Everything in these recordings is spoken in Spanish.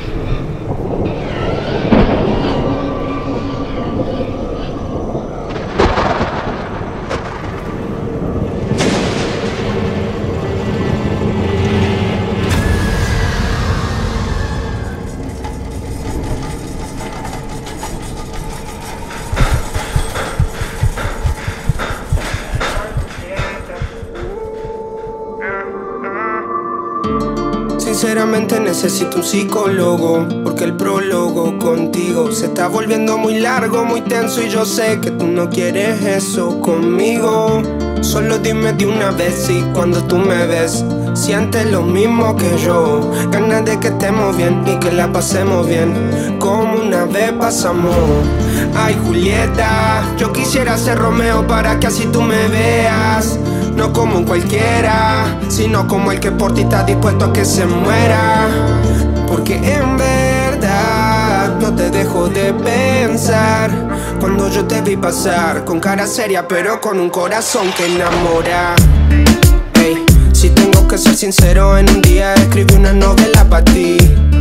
Sinceramente necesito un psicólogo, porque el prólogo contigo se está volviendo muy largo, muy tenso, y yo sé que tú no quieres eso conmigo. Solo dime de una vez si cuando tú me ves sientes lo mismo que yo. Ganas de que estemos bien y que la pasemos bien, como una vez pasamos. Ay, Julieta, yo quisiera ser Romeo para que así tú me veas. No como un cualquiera, sino como el que por ti está dispuesto a que se muera. Porque en verdad no te dejo de pensar cuando yo te vi pasar, con cara seria pero con un corazón que enamora. Hey, si tengo que ser sincero, en un día escribí una novela para ti,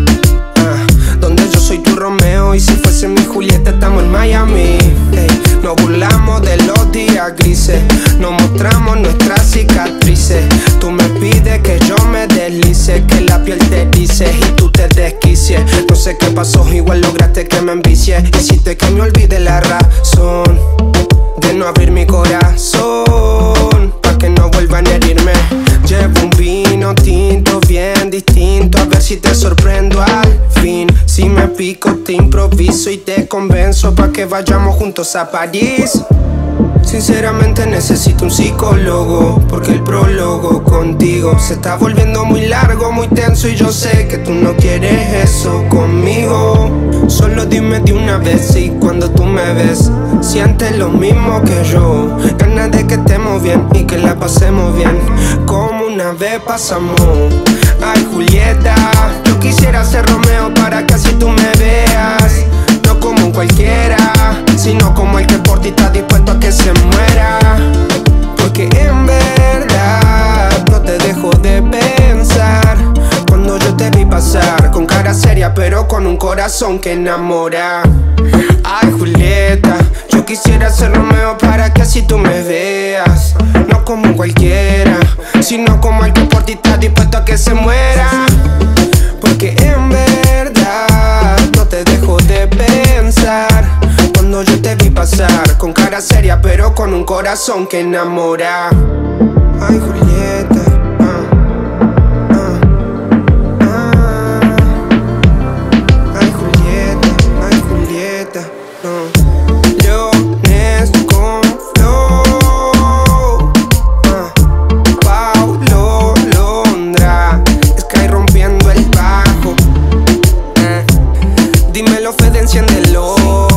donde yo soy tu Romeo y si fuese mi Julieta estamos en Miami. Hey, nos burlamos de los días grises, nos mostramos nuestras cicatrices. Tú me pides que yo me deslice, que la piel te dice y tú te desquicies. No sé qué pasó, igual lograste que me envicie. Hiciste que me olvide la razón de no abrir mi corazón, pa' que no vuelvan a herirme. Llevo un vino tinto bien distinto, a ver si te sorprendo al fin. Si me pico te improviso y te convenzo pa' que vayamos juntos a París. Sinceramente necesito un psicólogo, porque el prólogo contigo se está volviendo muy largo, muy tenso, y yo sé que tú no quieres eso conmigo. Solo dime de una vez si cuando tú me ves sientes lo mismo que yo. Ganas de que estemos bien y que la pasemos bien, como una vez pasamos. Ay, Julieta, yo quisiera ser Romeo para que así tú me veas. No como un cualquiera, sino como el que por ti está dispuesto a que se muera. Porque en verdad no te dejo de pensar cuando yo te vi pasar, con cara seria pero con un corazón que enamora. Ay, Julieta, yo quisiera ser Romeo para que así tú me veas. No como un cualquiera, sino como el que por ti está dispuesto a que se muera. Porque en verdad no te dejo de pensar cuando yo te vi pasar, con cara seria pero con un corazón que enamora. Ay, Julieta, ay, Julieta, ay, Julieta, Leones con flow, Paulo Londra, Sky rompiendo el bajo. Dímelo, Fede, enciéndelo.